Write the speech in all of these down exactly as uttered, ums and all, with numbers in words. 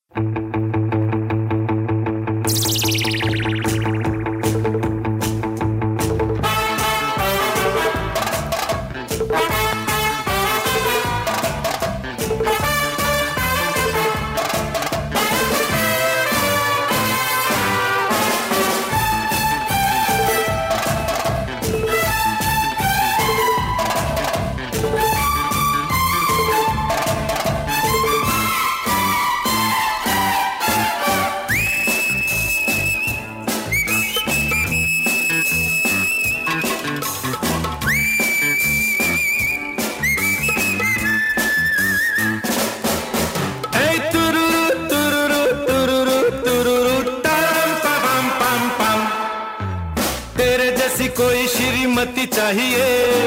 कोई श्रीमती चाहिए,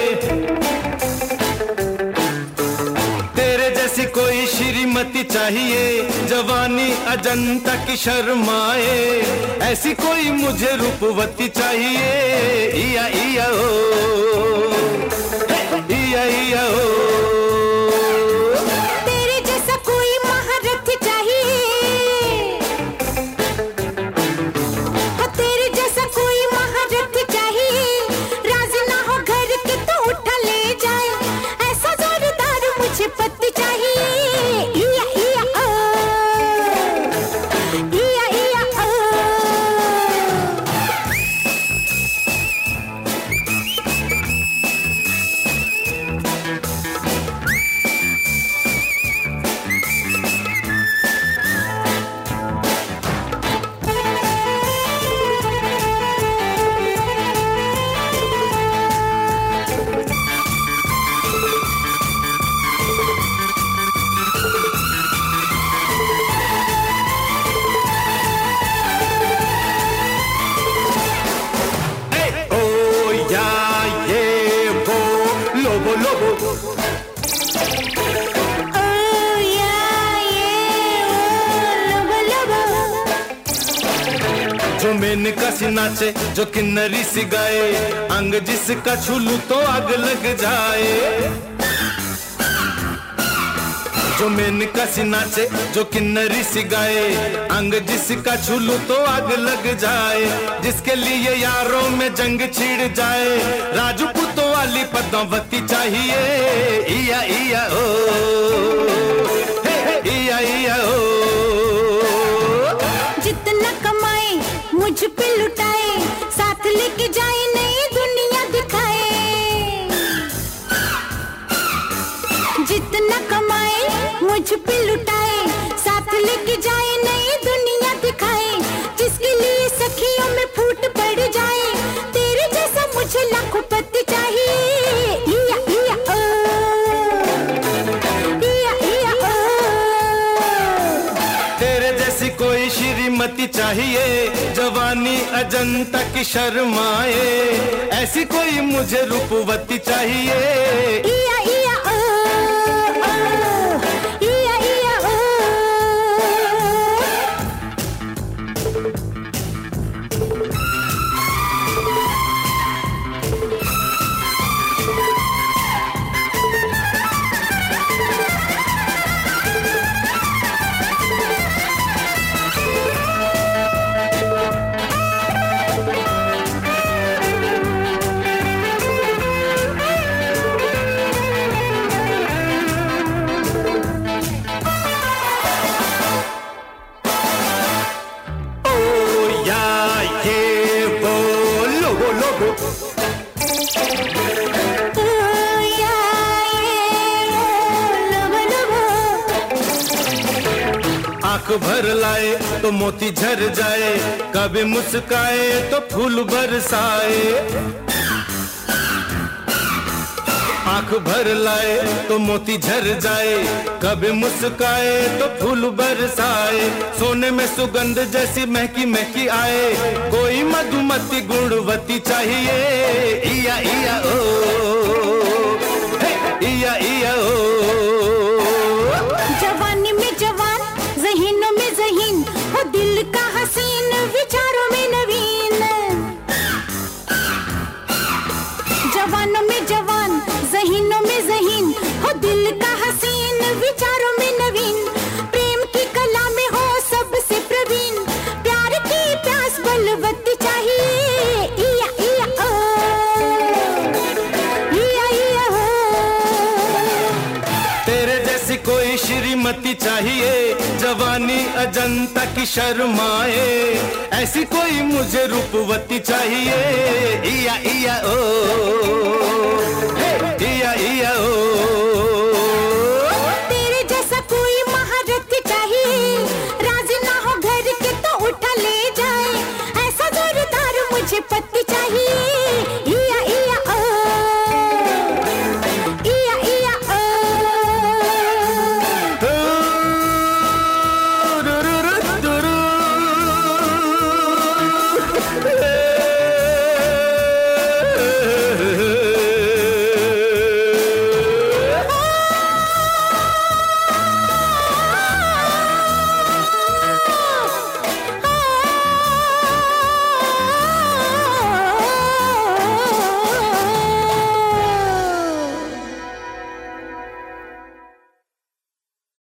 तेरे जैसी कोई श्रीमती चाहिए, जवानी अजंता की शर्माए, ऐसी कोई मुझे रूपवती चाहिए। इया इया ओ, इया इया ओ, तेरे जैसा कोई महारथी चाहिए, तेरे जैसा कोई महारथी चाहिए, राज ना हो घर के तो उठा ले जाए, ऐसा जोरदार मुझे पति चाहिए। इया इया ओ, इया इया ओ, जो मेनका सी नाचे, जो किन्नरी सी गाए, अंग जिसका छूलू तो आग लग जाए। जो मेनका सी नाचे, जो किन्नरी सी गाए, अंग जिसका छूलू तो आग लग जाए, जिसके लिए यारों में जंग छिड़ जाए, राजपूतों वाली पद्मावती चाहिए। इया इया ओ, इया इया ओ, जितना कमाए मुझ पे लुटाए, साथ लेके जाए नई दुनिया दिखाए। जितना कमाए मुझ पे लुटाए, साथ लेके जाए नई दुनिया दिखाए, जिसके लिए सखियों में फूट पड़ जाए, तेरे जैसा मुझे लाखों पति चाहिए। इया इया ओ, इया इया ओ, तेरे जैसी कोई श्रीमती चाहिए, जवानी अजंता की शर्माए, ऐसी कोई मुझे रूपवती चाहिए। इया इया ओ, ओ, इया इया ओ, आंख भर लाए तो मोती झर जाए, कभी मुस्काए तो फूल बरसाए। आंख भर लाए तो मोती झर जाए, कभी मुस्काए तो फूल बरसाए, सोने में सुगंध जैसी महकी महकी आए, कोई मधुमती गुणवती चाहिए। इया इया ओ, इया इया ओ, जवानी में जवान, ज़हीनों में ज़हीन, हो दिल का हसीन, विचारों में नवीन। जवानों में जवान, ज़हीनों में ज़हीन, हो दिल का हसीन, विचारों में नवीन, प्रेम की कला में हो श्रीमती चाहिए, जवानी अजंता की शर्माए, ऐसी कोई मुझे रूपवती चाहिए। इया इया ओ